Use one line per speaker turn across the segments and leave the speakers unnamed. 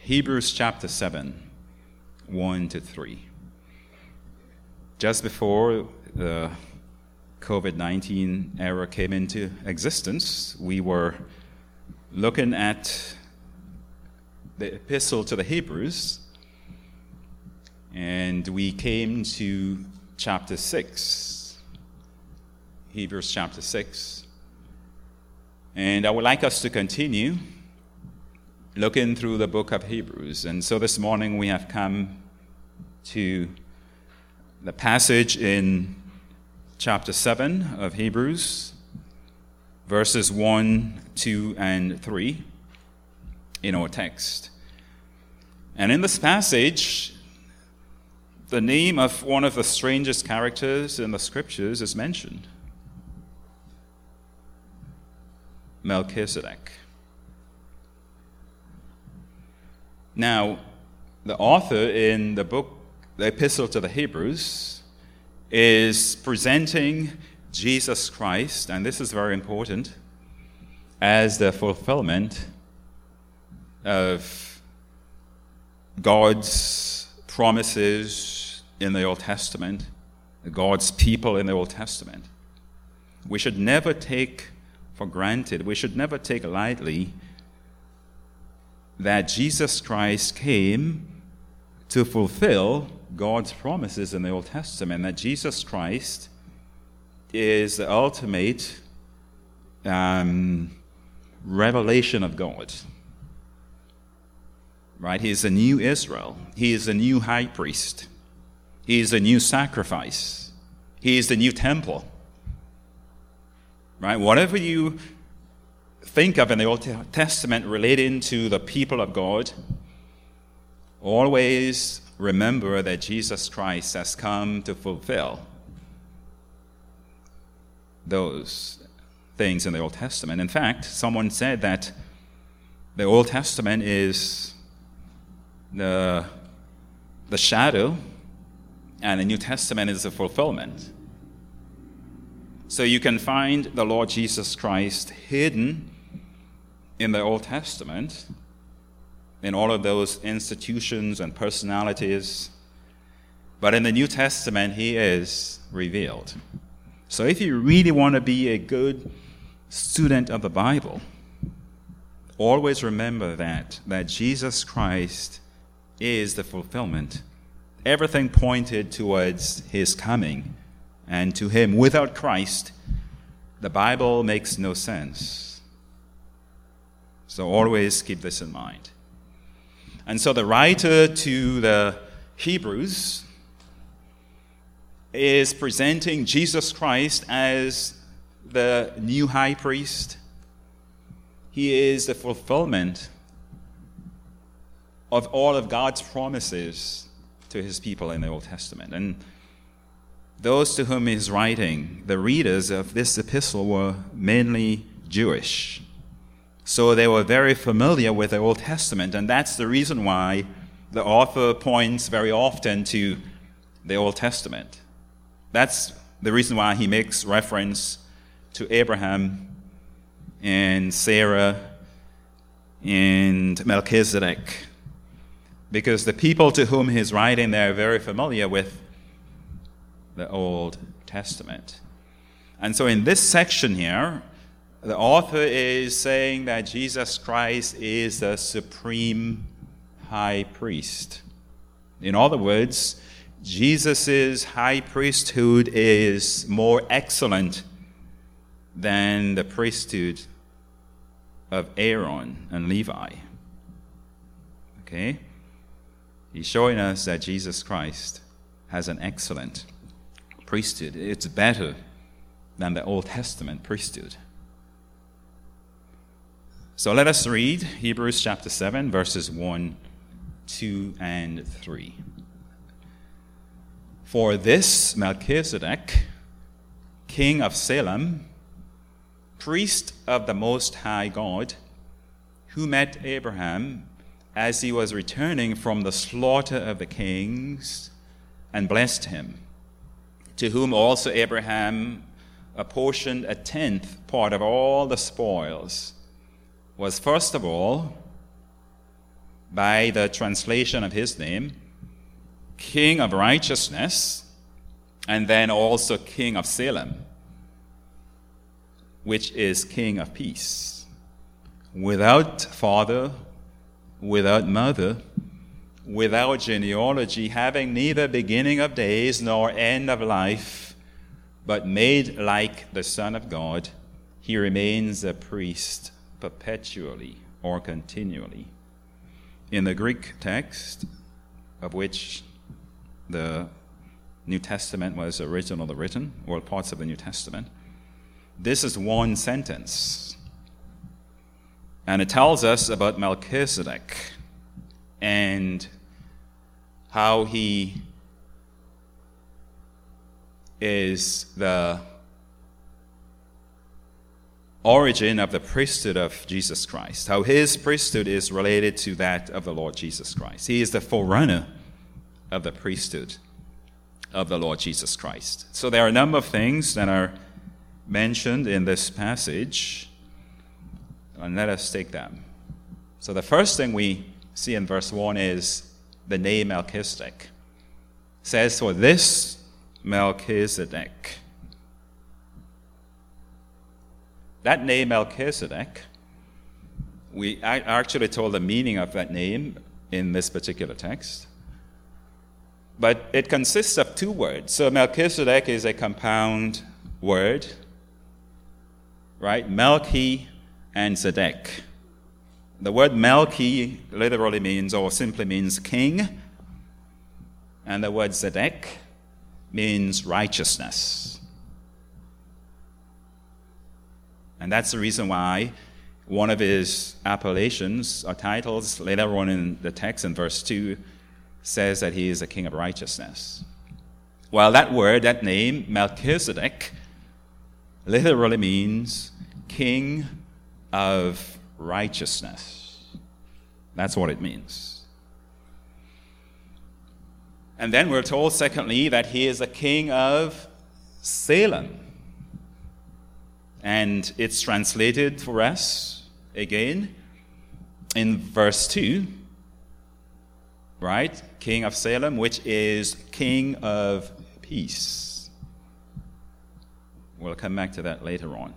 Hebrews chapter 7, 1 to 3. Just before the COVID-19 era came into existence, we were looking at the epistle to the Hebrews, and we came to chapter 6, Hebrews chapter 6. And I would like us to continue looking through the book of Hebrews. And so this morning we have come to the passage in chapter 7 of Hebrews, verses 1, 2, and 3 in our text. And in this passage, the name of one of the strangest characters in the scriptures is mentioned: Melchizedek. Now, the author in the book, the Epistle to the Hebrews, is presenting Jesus Christ, and this is very important, as the fulfillment of God's promises in the Old Testament, God's people in the Old Testament. We should never take for granted, we should never take lightly that Jesus Christ came to fulfill God's promises in the Old Testament, that Jesus Christ is the ultimate revelation of God. Right? He is the new Israel. He is the new high priest. He is the new sacrifice. He is the new temple. Right? Whatever you think of in the Old Testament relating to the people of God, always remember that Jesus Christ has come to fulfill those things in the Old Testament. In fact, someone said that the Old Testament is the shadow, and the New Testament is the fulfillment. So you can find the Lord Jesus Christ hidden in the Old Testament, in all of those institutions and personalities, but in the New Testament, he is revealed. So if you really want to be a good student of the Bible, always remember that Jesus Christ is the fulfillment. Everything pointed towards his coming, and to him, without Christ, the Bible makes no sense. So always keep this in mind. And so the writer to the Hebrews is presenting Jesus Christ as the new high priest. He is the fulfillment of all of God's promises to his people in the Old Testament. And those to whom he's writing, the readers of this epistle, were mainly Jewish. So they were very familiar with the Old Testament, and that's the reason why the author points very often to the Old Testament. That's the reason why he makes reference to Abraham and Sarah and Melchizedek, because the people to whom he's writing, they're very familiar with the Old Testament. And so in this section here, the author is saying that Jesus Christ is the supreme high priest. In other words, Jesus' high priesthood is more excellent than the priesthood of Aaron and Levi. Okay? He's showing us that Jesus Christ has an excellent priesthood. It's better than the Old Testament priesthood. So let us read Hebrews chapter 7, verses 1, 2, and 3. For this Melchizedek, king of Salem, priest of the Most High God, who met Abraham as he was returning from the slaughter of the kings, and blessed him, to whom also Abraham apportioned a tenth part of all the spoils, was first of all by the translation of his name, King of Righteousness, and then also King of Salem, which is King of Peace. Without father, without mother, without genealogy, having neither beginning of days nor end of life, but made like the Son of God, he remains a priest perpetually or continually. In the Greek text, of which the New Testament was originally written, or parts of the New Testament, this is one sentence. And it tells us about Melchizedek and how he is the origin of the priesthood of Jesus Christ, how his priesthood is related to that of the Lord Jesus Christ. He is the forerunner of the priesthood of the Lord Jesus Christ. So there are a number of things that are mentioned in this passage, and let us take them. So the first thing we see in verse 1 is the name Melchizedek. It says, for this Melchizedek. That name Melchizedek, we actually told the meaning of that name in this particular text. But it consists of two words. So Melchizedek is a compound word, right? Melchi and Zedek. The word Melchi literally means, or simply means, king. And the word Zedek means righteousness. And that's the reason why one of his appellations or titles later on in the text in verse 2 says that he is a king of righteousness. Well, that word, that name, Melchizedek, literally means king of righteousness. That's what it means. And then we're told, secondly, that he is a king of Salem. And it's translated for us, again, in verse 2, right? King of Salem, which is king of peace. We'll come back to that later on.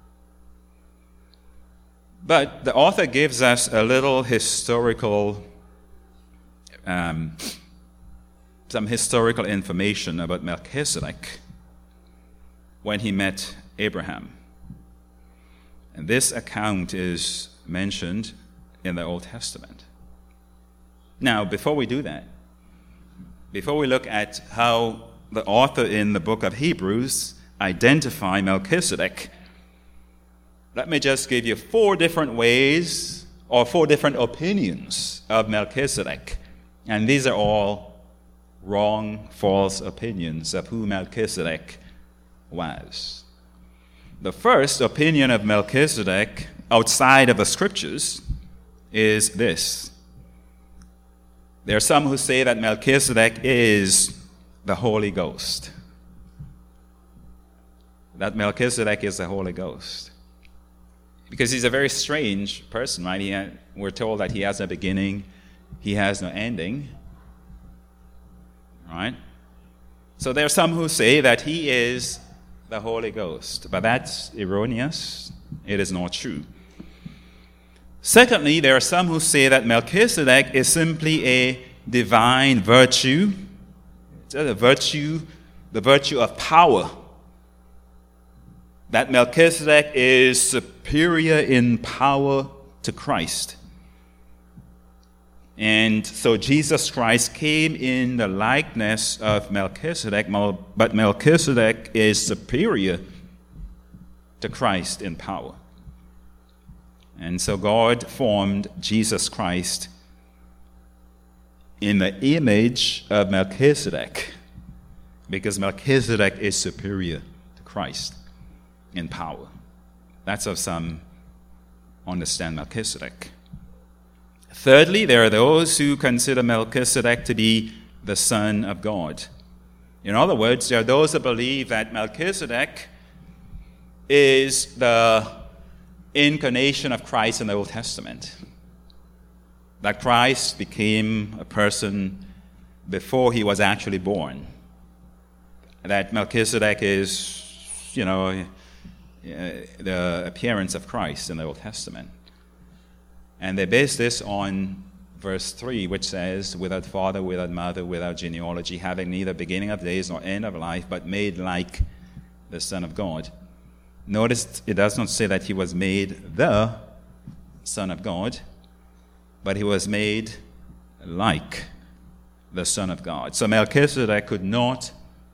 But the author gives us a little historical, some historical information about Melchizedek when he met Abraham. And this account is mentioned in the Old Testament. Now, before we do that, before we look at how the author in the book of Hebrews identify Melchizedek, let me just give you 4 different ways or 4 different opinions of Melchizedek. And these are all wrong, false opinions of who Melchizedek was. The first opinion of Melchizedek outside of the scriptures is this. There are some who say that Melchizedek is the Holy Ghost. That Melchizedek is the Holy Ghost. Because he's a very strange person, right? We're told that he has no beginning, he has no ending. Right? So there are some who say that he is the Holy Ghost, but that's erroneous. It is not true. Secondly, there are some who say that Melchizedek is simply a divine virtue. It's the virtue of power. That Melchizedek is superior in power to Christ. And so Jesus Christ came in the likeness of Melchizedek, but Melchizedek is superior to Christ in power. And so God formed Jesus Christ in the image of Melchizedek, because Melchizedek is superior to Christ in power. That's how some understand Melchizedek. Thirdly, there are those who consider Melchizedek to be the Son of God. In other words, there are those that believe that Melchizedek is the incarnation of Christ in the Old Testament. that Christ became a person before he was actually born. That Melchizedek is, the appearance of Christ in the Old Testament. And they base this on verse 3, which says, without father, without mother, without genealogy, having neither beginning of days nor end of life, but made like the Son of God. Notice it does not say that he was made the Son of God, but he was made like the Son of God. So Melchizedek could not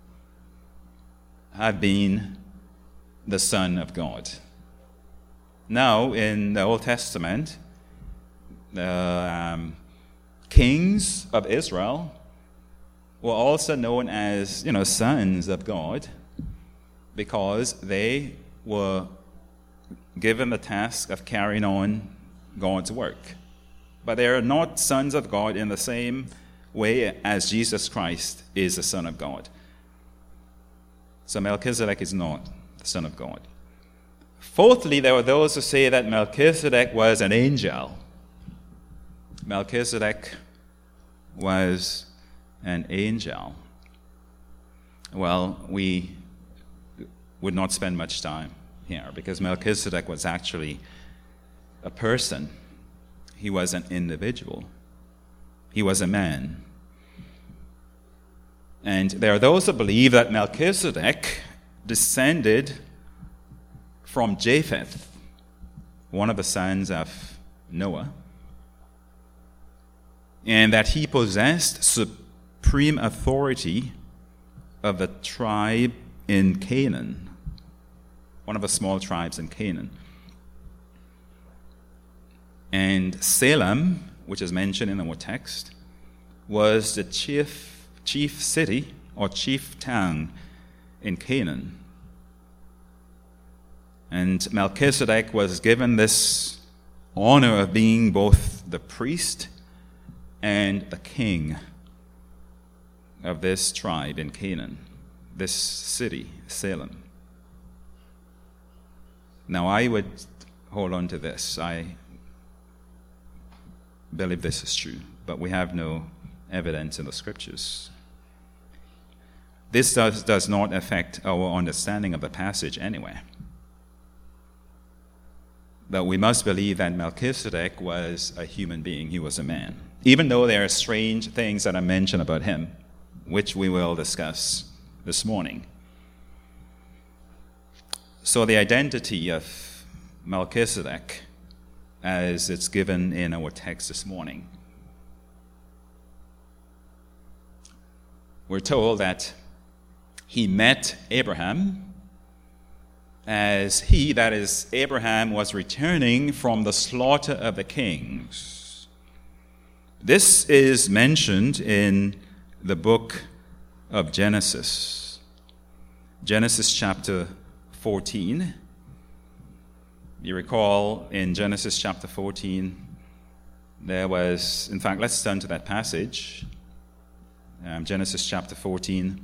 have been the Son of God. Now, in the Old Testament, the kings of Israel were also known as, sons of God, because they were given the task of carrying on God's work. But they are not sons of God in the same way as Jesus Christ is the Son of God. So Melchizedek is not the Son of God. Fourthly, there were those who say that Melchizedek was an angel. Melchizedek was an angel. Well, we would not spend much time here because Melchizedek was actually a person. He was an individual. He was a man. And there are those who believe that Melchizedek descended from Japheth, one of the sons of Noah, and that he possessed supreme authority of a tribe in Canaan, one of the small tribes in Canaan. And Salem, which is mentioned in our text, was the chief city or chief town in Canaan. And Melchizedek was given this honor of being both the priest and the king of this tribe in Canaan, this city, Salem. Now, I would hold on to this. I believe this is true, but we have no evidence in the scriptures. This does not affect our understanding of the passage anyway. But we must believe that Melchizedek was a human being. He was a man. Even though there are strange things that are mentioned about him, which we will discuss this morning. So the identity of Melchizedek, as it's given in our text this morning. We're told that he met Abraham as he, that is, Abraham, was returning from the slaughter of the kings. This is mentioned in the book of Genesis. Genesis chapter 14. You recall in Genesis chapter 14, there was, in fact, let's turn to that passage. Genesis chapter 14.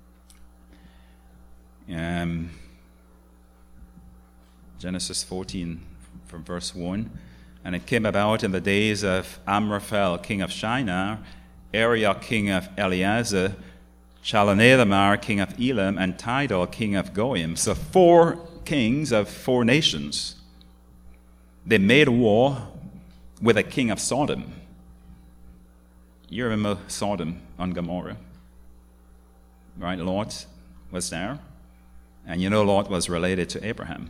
Genesis 14 from verse 1. And it came about in the days of Amraphel, king of Shinar, Arioch, king of Eliezer, Chalonethamar, king of Elam, and Tidal, king of Goyim. So 4 kings of 4 nations. They made war with a king of Sodom. You remember Sodom and Gomorrah, right? Lot was there. And Lot was related to Abraham.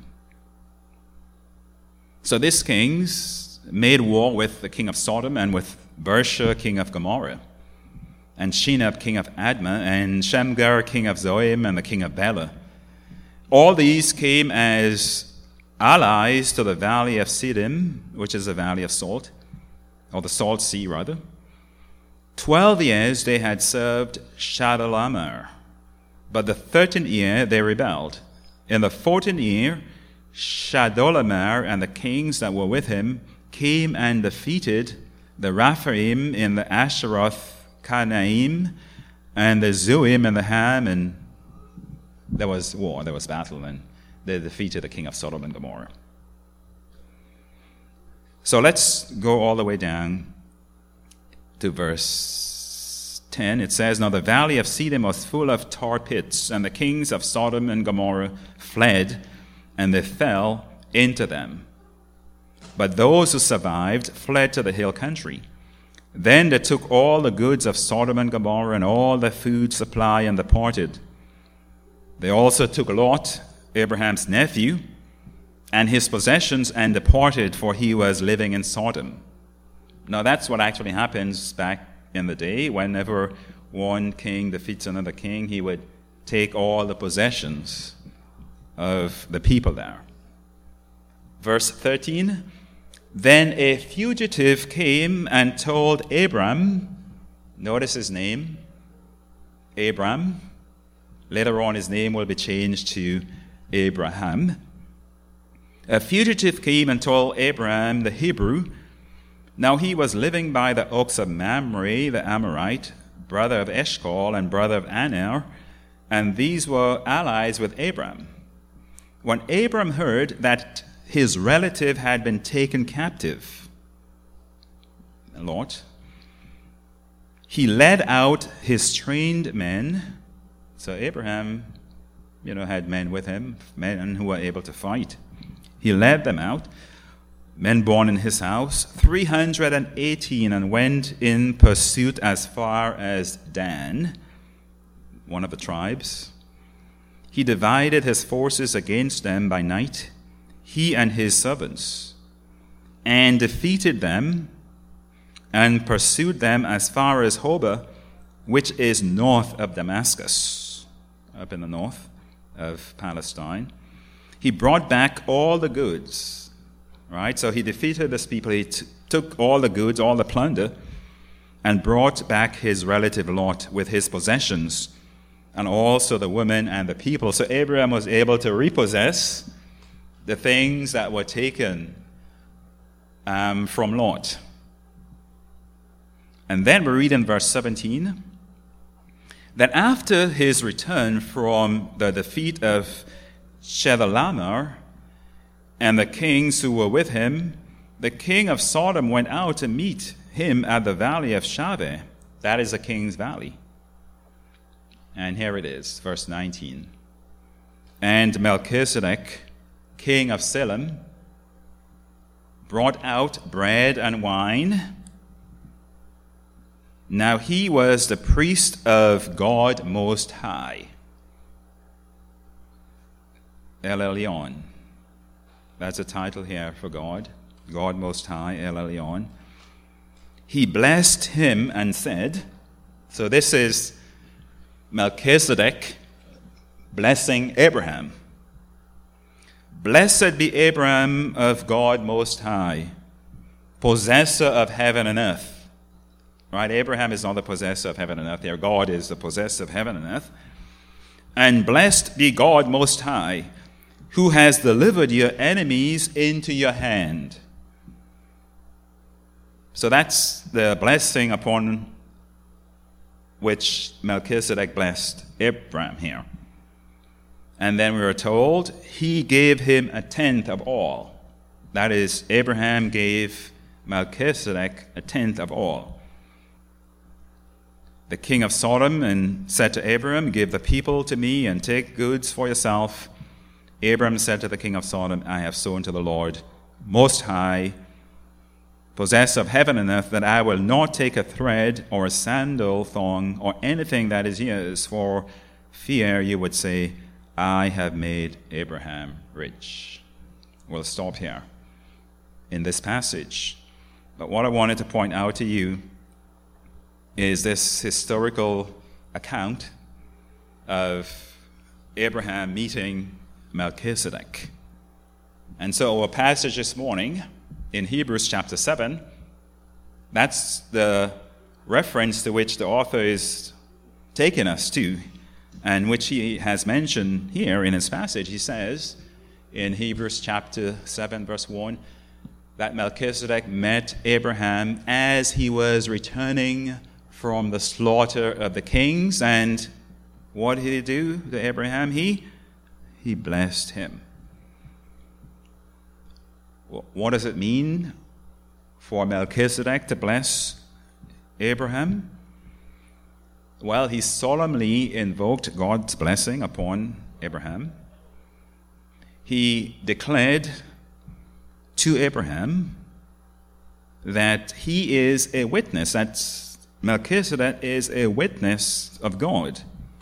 So these kings made war with the king of Sodom and with Bersha, king of Gomorrah, and Shinab, king of Admah, and Shamgar, king of Zoim, and the king of Bela. All these came as allies to the valley of Siddim, which is the valley of salt, or the salt sea, rather. 12 years they had served Chedorlaomer, but the 13th year they rebelled. In the 14th year, Chedorlaomer and the kings that were with him came and defeated the Rephaim in the Asheroth Kanaim and the Zuim and the Ham, and there was war, there was battle, and they defeated the king of Sodom and Gomorrah. So let's go all the way down to verse 10, it says, "Now the valley of Siddim was full of tar pits, and the kings of Sodom and Gomorrah fled, and they fell into them. But those who survived fled to the hill country. Then they took all the goods of Sodom and Gomorrah and all their food supply and departed. They also took Lot, Abraham's nephew, and his possessions and departed, for he was living in Sodom." Now that's what actually happens back in the day. Whenever one king defeats another king, he would take all the possessions of the people there. Verse 13, "Then a fugitive came and told Abram," notice his name, Abram. Later on his name will be changed to Abraham. "A fugitive came and told Abram the Hebrew. Now he was living by the oaks of Mamre the Amorite, brother of Eshcol and brother of Aner, and these were allies with Abram. When Abram heard that his relative had been taken captive, Lot, he led out his trained men." So Abraham, had men with him, men who were able to fight. He led them out, men born in his house, 318, and went in pursuit as far as Dan, one of the tribes. He divided his forces against them by night, he and his servants, and defeated them and pursued them as far as Hobah, which is north of Damascus, up in the north of Palestine. He brought back all the goods, right? So he defeated this people. He took all the goods, all the plunder, and brought back his relative Lot with his possessions, and also the women and the people. So Abraham was able to repossess the things that were taken from Lot. And then we read in verse 17 that after his return from the defeat of Chedorlaomer and the kings who were with him, the king of Sodom went out to meet him at the valley of Shaveh. That is the king's valley. And here it is, verse 19. "And Melchizedek, king of Salem, brought out bread and wine. Now he was the priest of God Most High." El Elyon. That's a title here for God. God Most High, El Elyon. "He blessed him and said," so this is Melchizedek blessing Abraham. "Blessed be Abraham of God Most High, possessor of heaven and earth." Right? Abraham is not the possessor of heaven and earth. There, God is the possessor of heaven and earth. "And blessed be God Most High, who has delivered your enemies into your hand." So that's the blessing upon which Melchizedek blessed Abraham here. And then we are told he gave him a tenth of all. That is, Abraham gave Melchizedek a tenth of all. "The king of Sodom and said to Abram, 'Give the people to me and take goods for yourself.' Abram said to the king of Sodom, 'I have sworn to the Lord Most High, possessor of heaven and earth, that I will not take a thread or a sandal thong or anything that is yours, for fear you would say, I have made Abraham rich.'" We'll stop here in this passage. But what I wanted to point out to you is this historical account of Abraham meeting Melchizedek. And so our passage this morning in Hebrews chapter 7, that's the reference to which the author is taking us to, and which he has mentioned here in his passage. He says in Hebrews chapter 7, verse 1, that Melchizedek met Abraham as he was returning from the slaughter of the kings. And what did he do to Abraham? He blessed him. What does it mean for Melchizedek to bless Abraham? Well, he solemnly invoked God's blessing upon Abraham. He declared to Abraham that he is a witness, that Melchizedek is a witness of God,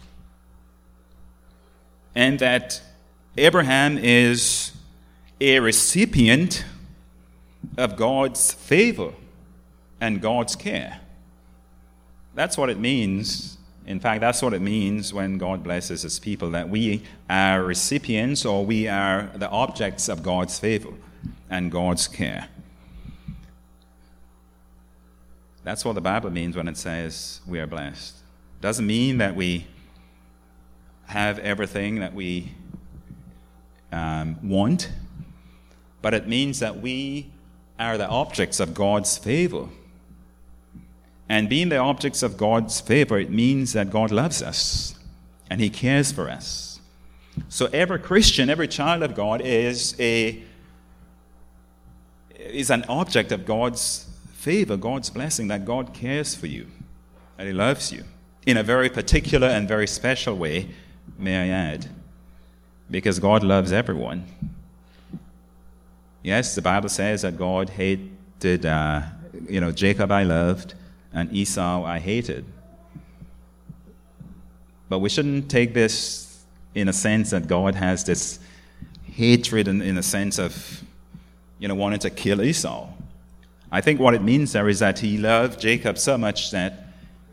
and that Abraham is a recipient of God's favor and God's care. That's what it means. In fact, that's what it means when God blesses his people, that we are recipients, or we are the objects of God's favor and God's care. That's what the Bible means when it says we are blessed. It doesn't mean that we have everything that we want, but it means that we are the objects of God's favor. And being the objects of God's favor, it means that God loves us and he cares for us. So every Christian, every child of God is an object of God's favor, God's blessing, that God cares for you and he loves you in a very particular and very special way, may I add, because God loves everyone. Yes, the Bible says that God hated, Jacob I loved, and Esau I hated. But we shouldn't take this in a sense that God has this hatred in a sense of, wanting to kill Esau. I think what it means there is that he loved Jacob so much that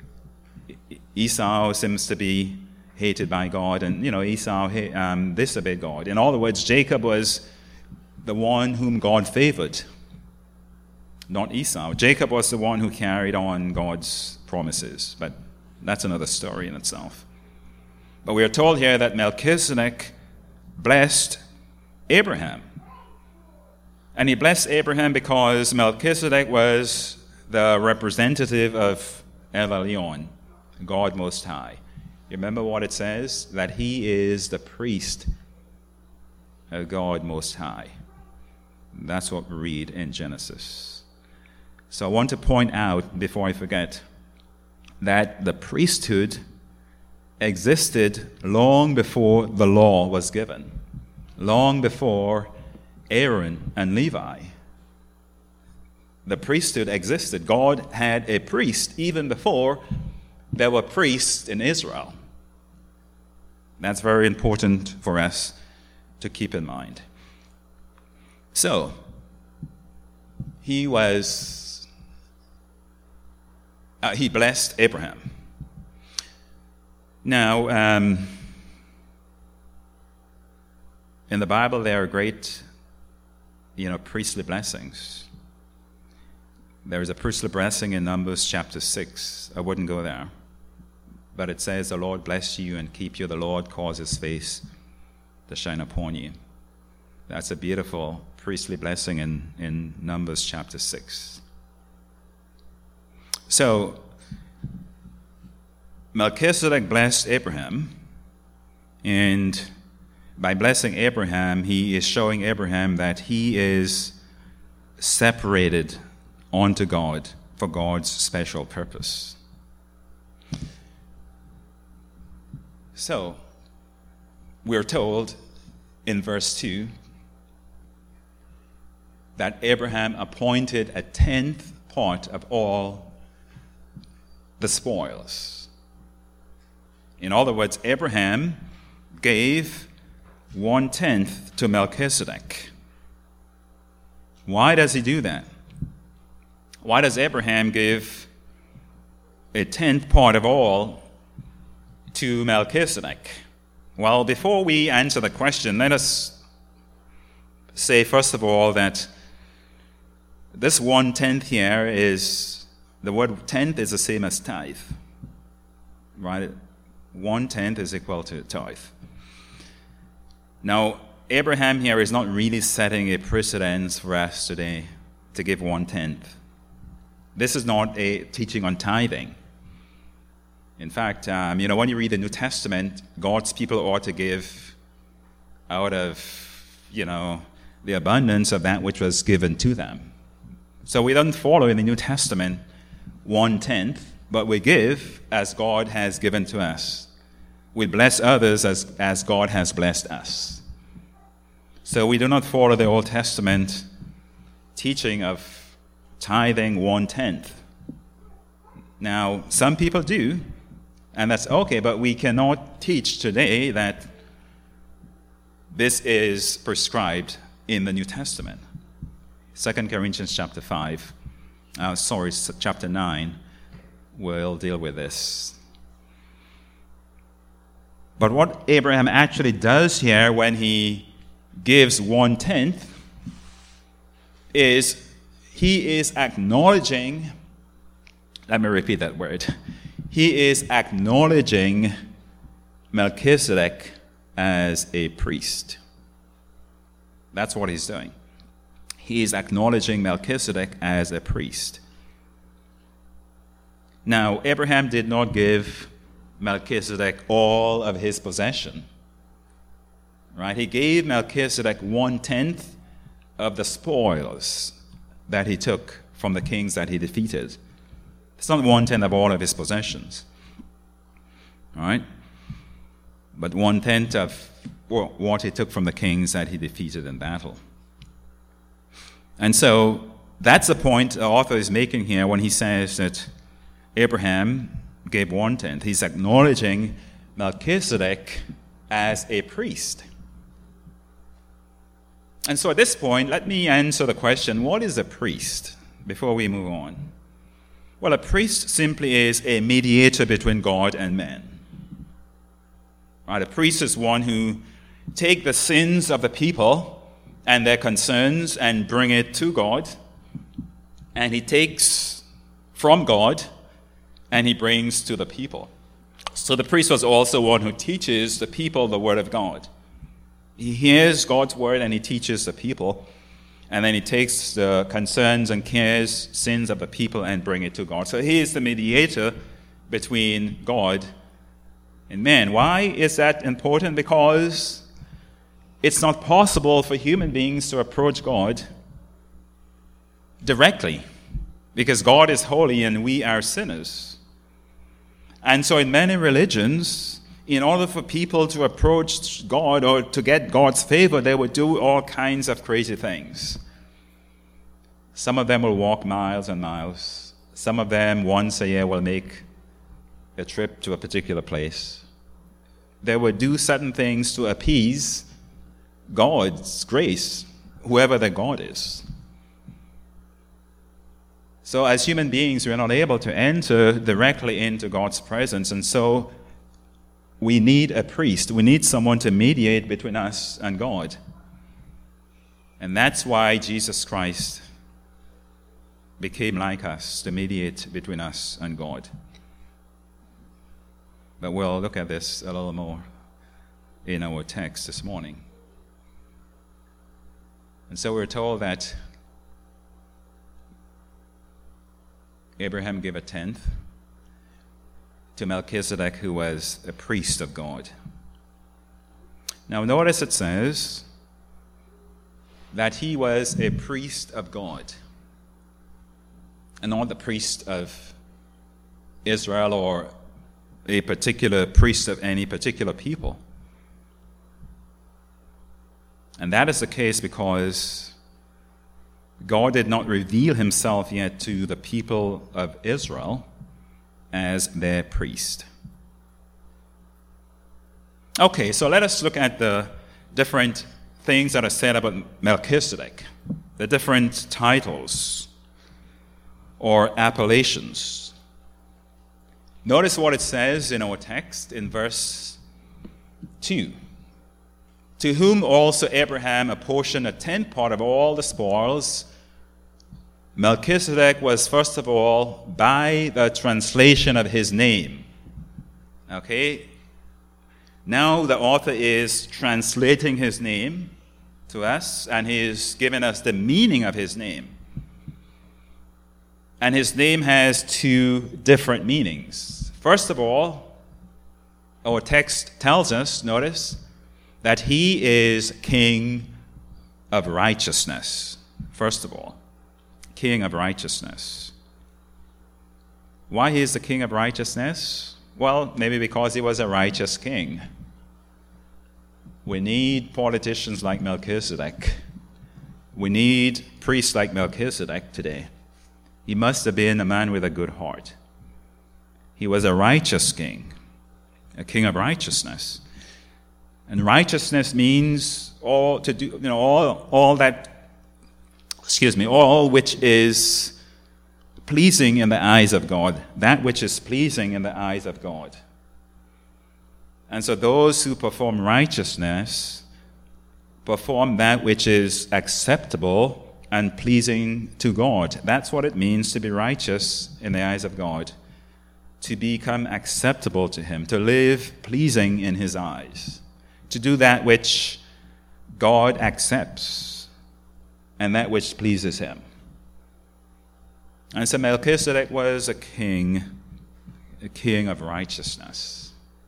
Esau seems to be hated by God, and, Esau disobeyed God. In other words, Jacob was the one whom God favored, not Esau. Jacob was the one who carried on God's promises, but that's another story in itself. But we are told here that Melchizedek blessed Abraham. And he blessed Abraham because Melchizedek was the representative of El Elyon, God Most High. You remember what it says? That he is the priest of God Most High. That's what we read in Genesis. So I want to point out, before I forget, that the priesthood existed long before the law was given, long before Aaron and Levi. The priesthood existed. God had a priest even before there were priests in Israel. That's very important for us to keep in mind. So, he blessed Abraham. Now, in the Bible, there are great, priestly blessings. There is a priestly blessing in Numbers chapter 6. I wouldn't go there. But it says, the Lord bless you and keep you. The Lord cause his face to shine upon you. That's a beautiful priestly blessing in Numbers chapter 6. So, Melchizedek blessed Abraham, and by blessing Abraham, he is showing Abraham that he is separated unto God for God's special purpose. So, we're told in verse 2 that Abraham appointed a 10th part of all the spoils. In other words, Abraham gave 1/10 to Melchizedek. Why does he do that? Why does Abraham give a 10th part of all to Melchizedek? Well, before we answer the question, let us say, first of all, that this 1/10 here is, the word tenth is the same as tithe, right? 1/10 is equal to tithe. Now, Abraham here is not really setting a precedence for us today to give 1/10. This is not a teaching on tithing. In fact, when you read the New Testament, God's people ought to give out of, the abundance of that which was given to them. So we don't follow in the New Testament 1/10, but we give as God has given to us. We bless others as God has blessed us. So we do not follow the Old Testament teaching of tithing 1/10. Now, some people do, and that's okay, but we cannot teach today that this is prescribed in the New Testament. 2 Corinthians chapter 9 will deal with this. But what Abraham actually does here when he gives 1/10 is he is acknowledging, let me repeat that word, he is acknowledging Melchizedek as a priest. That's what he's doing. He is acknowledging Melchizedek as a priest. Now, Abraham did not give Melchizedek all of his possession. Right? He gave Melchizedek 1/10 of the spoils that he took from the kings that he defeated. It's not 1/10 of all of his possessions. All right? But 1/10 of what he took from the kings that he defeated in battle. And so that's the point the author is making here when he says that Abraham gave 1/10. He's acknowledging Melchizedek as a priest. And so at this point, let me answer the question, what is a priest, before we move on? Well, a priest simply is a mediator between God and man. Right? A priest is one who takes the sins of the people and their concerns and bring it to God, and he takes from God and he brings to the people. So the priest was also one who teaches the people the word of God. He hears God's word and he teaches the people, and then he takes the concerns and cares, sins of the people, and bring it to God. So he is the mediator between God and man. Why is that important? Because it's not possible for human beings to approach God directly, because God is holy and we are sinners. And so in many religions, in order for people to approach God or to get God's favor, they would do all kinds of crazy things. Some of them will walk miles and miles. Some of them once a year will make a trip to a particular place. They would do certain things to appease God's grace, whoever their God is. So as human beings, we are not able to enter directly into God's presence, and so we need a priest. We need someone to mediate between us and God. And that's why Jesus Christ became like us, to mediate between us and God. But we'll look at this a little more in our text this morning. And so we're told that Abraham gave 1/10 to Melchizedek, who was a priest of God. Now notice it says that he was a priest of God, and not the priest of Israel or a particular priest of any particular people. And that is the case because God did not reveal himself yet to the people of Israel as their priest. Okay, so let us look at the different things that are said about Melchizedek, the different titles or appellations. Notice what it says in our text in verse 2. To whom also Abraham apportioned 1/10 part of all the spoils. Melchizedek was, first of all, by the translation of his name. Okay? Now the author is translating his name to us, and he is giving us the meaning of his name. And his name has two different meanings. First of all, our text tells us, notice, that he is King of righteousness. First of all, King of righteousness. Why he is the king of righteousness? Well, maybe because he was a righteous king. We need politicians like Melchizedek. We need priests like Melchizedek today. He must have been a man with a good heart. He was a righteous king, a king of righteousness. And righteousness means all which is pleasing in the eyes of God, that which is pleasing in the eyes of God. And so those who perform righteousness perform that which is acceptable and pleasing to God. That's what it means to be righteous in the eyes of God, to become acceptable to him, to live pleasing in his eyes, to do that which God accepts and that which pleases him. And so Melchizedek was a king of righteousness.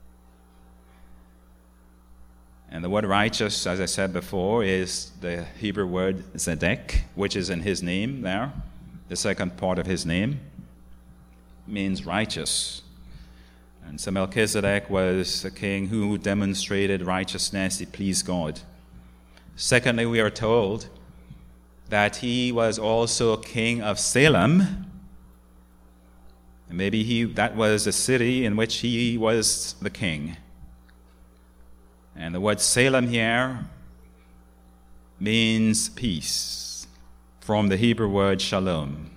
And the word righteous, as I said before, is the Hebrew word zedek, which is in his name there. The second part of his name means righteous. And so Melchizedek was a king who demonstrated righteousness. He pleased God. Secondly, we are told that he was also king of Salem. And maybe that was the city in which he was the king. And the word Salem here means peace, from the Hebrew word shalom.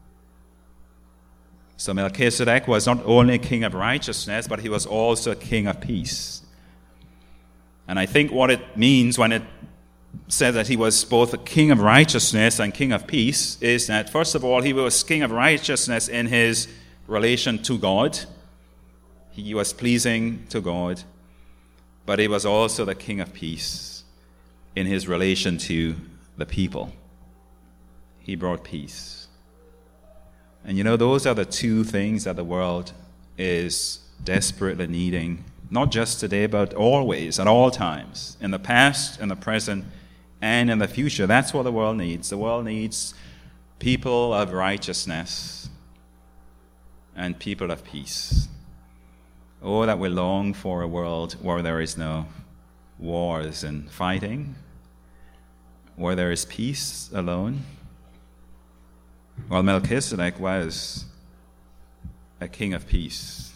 So Melchizedek was not only a king of righteousness, but he was also a king of peace. And I think what it means when it says that he was both a king of righteousness and king of peace is that, first of all, he was king of righteousness in his relation to God. He was pleasing to God. But he was also the king of peace in his relation to the people. He brought peace. And those are the two things that the world is desperately needing, not just today, but always, at all times, in the past, in the present, and in the future. That's what the world needs. The world needs people of righteousness and people of peace. Oh, that we long for a world where there is no wars and fighting, where there is peace alone. Well, Melchizedek was a king of peace.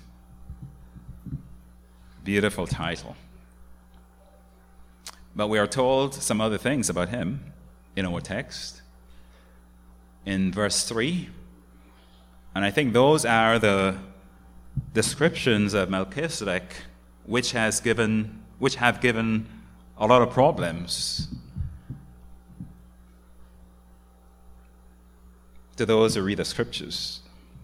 Beautiful title. But we are told some other things about him in our text. In verse 3, and I think those are the descriptions of Melchizedek which have given a lot of problems to those who read the scriptures.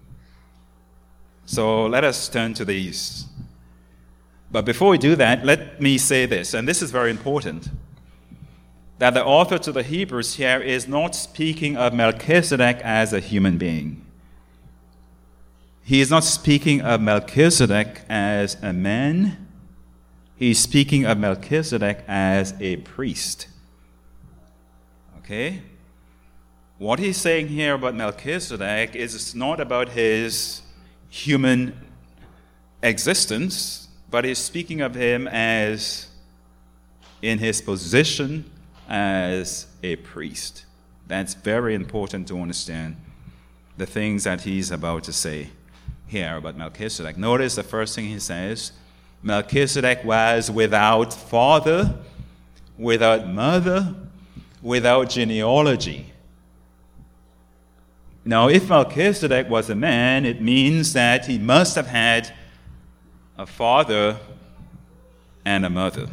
So let us turn to these. But before we do that, let me say this, and this is very important, that the author to the Hebrews here is not speaking of Melchizedek as a human being. He is not speaking of Melchizedek as a man. He is speaking of Melchizedek as a priest. Okay? What he's saying here about Melchizedek is not about his human existence, but he's speaking of him as in his position as a priest. That's very important to understand the things that he's about to say here about Melchizedek. Notice the first thing he says: Melchizedek was without father, without mother, without genealogy. Now, if Melchizedek was a man, it means that he must have had a father and a mother.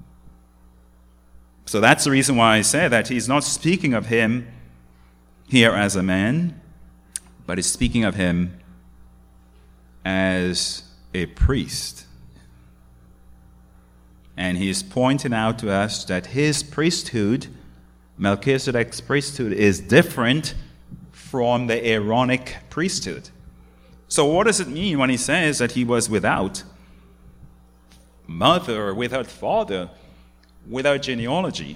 So that's the reason why I say that he's not speaking of him here as a man, but he's speaking of him as a priest. And he's pointing out to us that his priesthood, Melchizedek's priesthood, is different from the Aaronic priesthood. So what does it mean when he says that he was without mother, without father, without genealogy?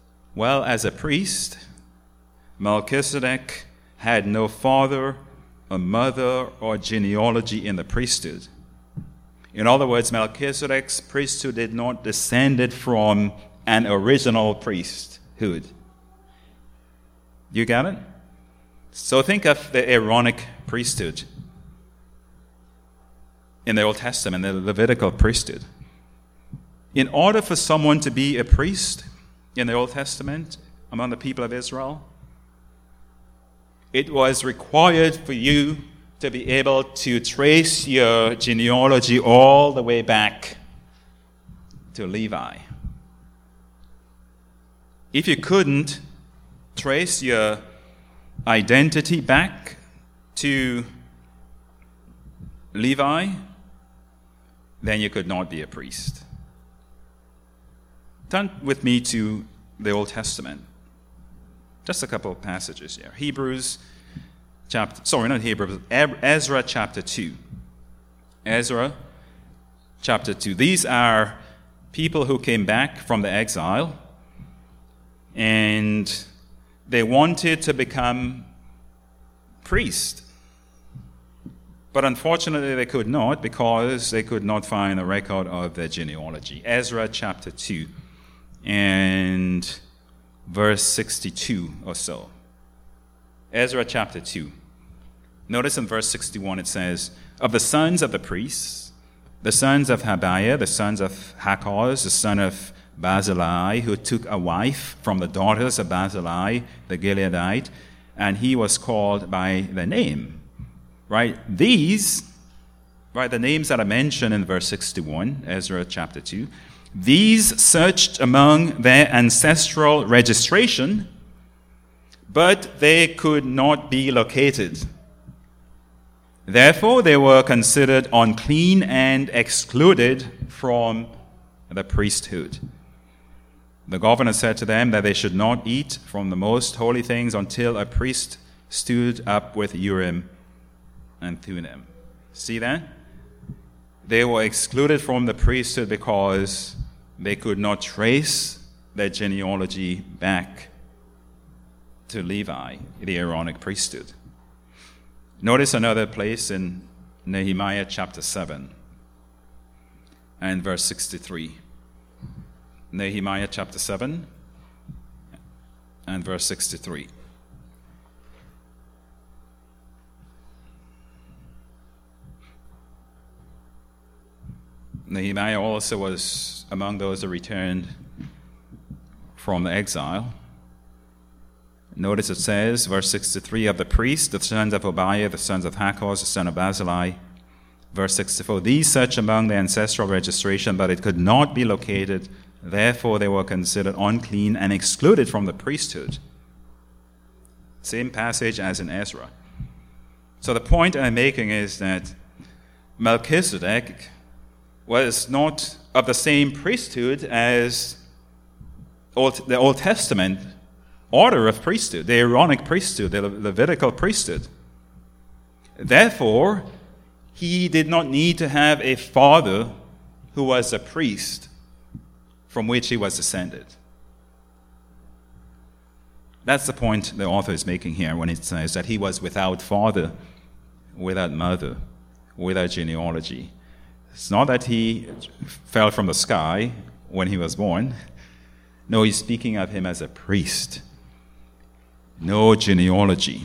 Well, as a priest, Melchizedek had no father a mother or genealogy in the priesthood. In other words, Melchizedek's priesthood did not descend from an original priesthood. You get it? So think of the Aaronic priesthood in the Old Testament, the Levitical priesthood. In order for someone to be a priest in the Old Testament among the people of Israel, it was required for you to be able to trace your genealogy all the way back to Levi. If you couldn't trace your identity back to Levi, then you could not be a priest. Turn with me to the Old Testament. Just a couple of passages here. Ezra chapter 2. Ezra chapter 2. These are people who came back from the exile, and they wanted to become priests. But unfortunately, they could not, because they could not find a record of their genealogy. Ezra chapter 2 and verse 62 or so. Ezra chapter 2. Notice in verse 61 it says, "Of the sons of the priests, the sons of Habiah, the sons of Hakkoz, the son of Barzillai, who took a wife from the daughters of Barzillai, the Gileadite, and he was called by the name." Right? These, right, the names that are mentioned in verse 61, Ezra chapter 2, these searched among their ancestral registration, but they could not be located. Therefore, they were considered unclean and excluded from the priesthood. The governor said to them that they should not eat from the most holy things until a priest stood up with Urim and Thummim. See that? They were excluded from the priesthood because they could not trace their genealogy back to Levi, the Aaronic priesthood. Notice another place in Nehemiah chapter 7 and verse 63. Nehemiah chapter 7 and verse 63. Nehemiah also was among those that returned from the exile. Notice it says, verse 63, "Of the priests, the sons of Obiah, the sons of Hakkoz, the son of Barzillai." Verse 64, "These searched among their ancestral registration, but it could not be located. Therefore they were considered unclean and excluded from the priesthood." Same passage as in Ezra. So the point I'm making is that Melchizedek was not of the same priesthood as the Old Testament order of priesthood, the Aaronic priesthood, the Levitical priesthood. Therefore, he did not need to have a father who was a priest from which he was descended. That's the point the author is making here when it says that he was without father, without mother, without genealogy. It's not that he fell from the sky when he was born. No, he's speaking of him as a priest. No genealogy.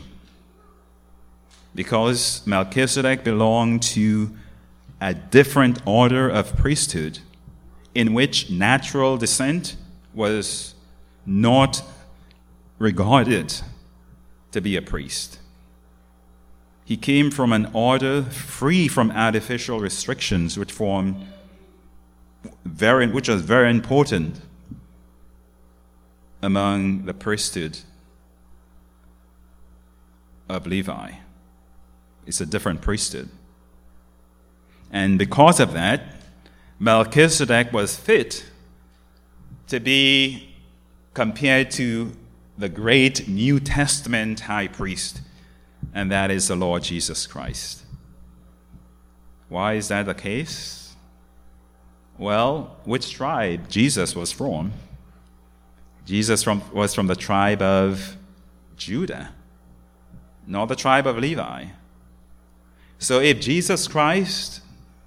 Because Melchizedek belonged to a different order of priesthood in which natural descent was not regarded to be a priest. He came from an order free from artificial restrictions, which was very important among the priesthood of Levi. It's a different priesthood. And because of that, Melchizedek was fit to be compared to the great New Testament high priest, and that is the Lord Jesus Christ. Why is that the case? Well, which tribe Jesus was from? Jesus was from the tribe of Judah, not the tribe of Levi. So if Jesus Christ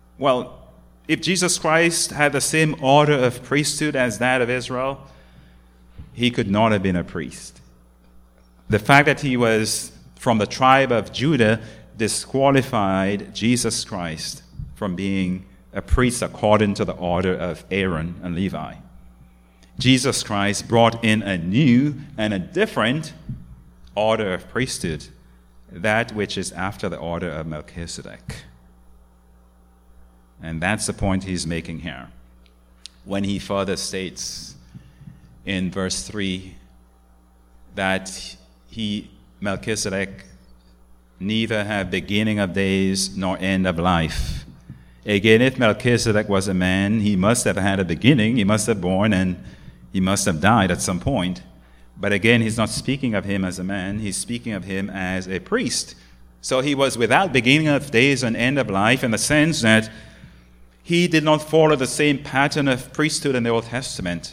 had the same order of priesthood as that of Israel, he could not have been a priest. The fact that he was from the tribe of Judah disqualified Jesus Christ from being a priest according to the order of Aaron and Levi. Jesus Christ brought in a new and a different order of priesthood, that which is after the order of Melchizedek. And that's the point he's making here, when he further states in verse 3 that Melchizedek, neither had beginning of days nor end of life. Again, if Melchizedek was a man, he must have had a beginning, he must have born, and he must have died at some point. But again, he's not speaking of him as a man, he's speaking of him as a priest. So he was without beginning of days and end of life, in the sense that he did not follow the same pattern of priesthood in the Old Testament.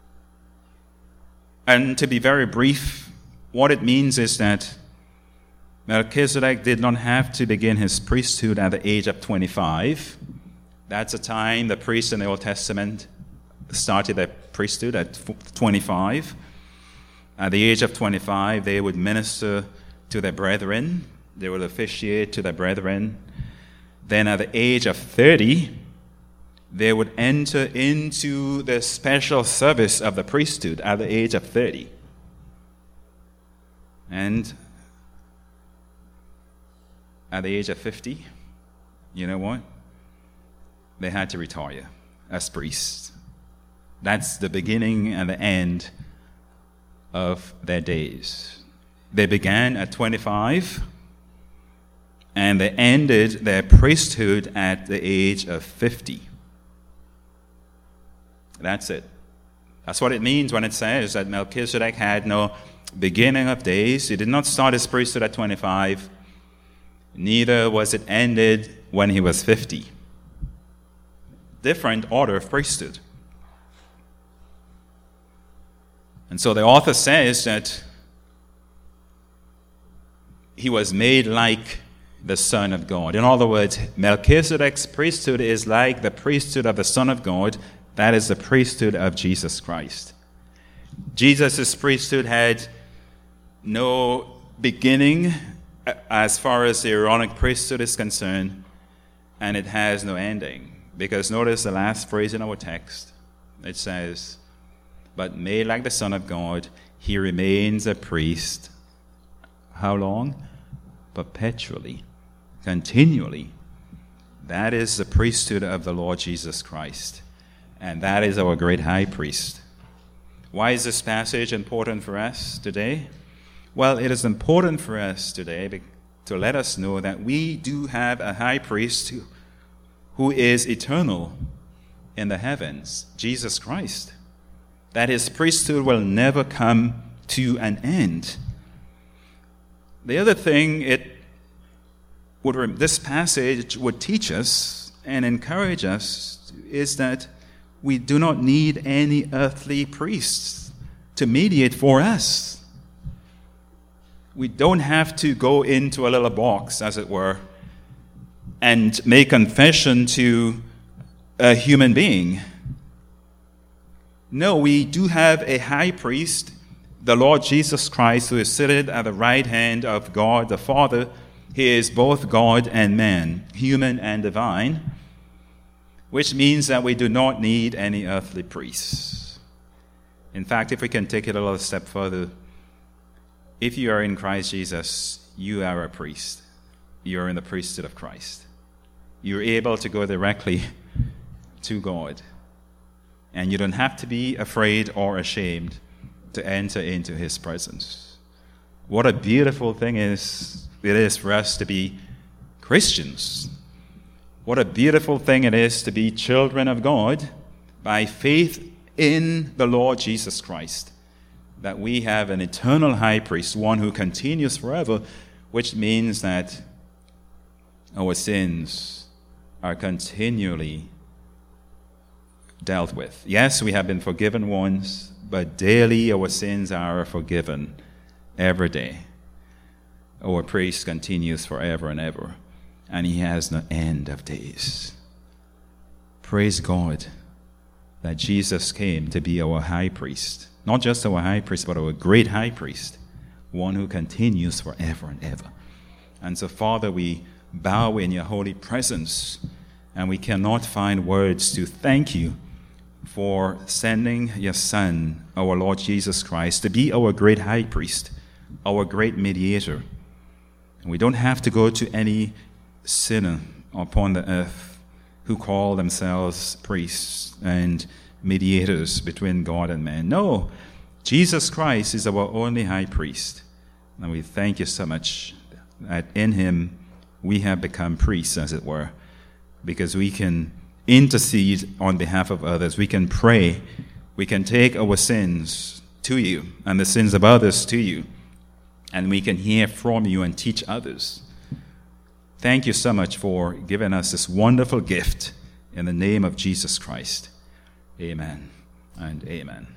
And to be very brief, what it means is that Melchizedek did not have to begin his priesthood at the age of 25. That's the time the priests in the Old Testament started their priesthood, at 25. At the age of 25, they would minister to their brethren. They would officiate to their brethren. Then at the age of 30, they would enter into the special service of the priesthood at the age of 30. And at the age of 50, you know what? They had to retire as priests. That's the beginning and the end of their days. They began at 25, and they ended their priesthood at the age of 50. That's it. That's what it means when it says that Melchizedek had no beginning of days. He did not start his priesthood at 25. Neither was it ended when he was 50. Different order of priesthood. And so the author says that he was made like the Son of God. In other words, Melchizedek's priesthood is like the priesthood of the Son of God. That is the priesthood of Jesus Christ. Jesus' priesthood had no beginning as far as the Aaronic priesthood is concerned, and it has no ending. Because notice the last phrase in our text. It says, but made like the Son of God, he remains a priest. How long? Perpetually, continually. That is the priesthood of the Lord Jesus Christ. And that is our great high priest. Why is this passage important for us today? Well, it is important for us today to let us know that we do have a high priest who is eternal in the heavens, Jesus Christ. That his priesthood will never come to an end. The other thing this passage would teach us and encourage us is that we do not need any earthly priests to mediate for us. We don't have to go into a little box, as it were, and make confession to a human being. No, we do have a high priest, the Lord Jesus Christ, who is seated at the right hand of God the Father. He is both God and man, human and divine, which means that we do not need any earthly priests. In fact, if we can take it a little step further, if you are in Christ Jesus, you are a priest. You are in the priesthood of Christ. You're able to go directly to God. And you don't have to be afraid or ashamed to enter into his presence. What a beautiful thing it is for us to be Christians. What a beautiful thing it is to be children of God by faith in the Lord Jesus Christ, that we have an eternal high priest, one who continues forever, which means that our sins are continually dealt with. Yes, we have been forgiven once, but daily our sins are forgiven every day. Our priest continues forever and ever. and he has no end of days. Praise God that Jesus came to be our high priest. Not just our high priest, but our great high priest, one who continues forever and ever. And so, Father, we bow in your holy presence, and we cannot find words to thank you for sending your Son, our Lord Jesus Christ, to be our great high priest, our great mediator. And we don't have to go to any sinner upon the earth who call themselves priests and mediators between God and man. No, Jesus Christ is our only high priest. And we thank you so much that in him we have become priests, as it were, because we can intercede on behalf of others. We can pray. We can take our sins to you and the sins of others to you, and we can hear from you and teach others. Thank you so much for giving us this wonderful gift in the name of Jesus Christ. Amen and amen.